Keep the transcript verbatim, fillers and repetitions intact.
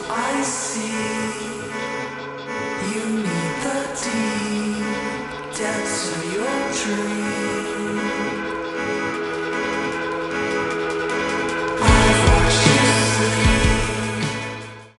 I see you need the deep depths of your dream.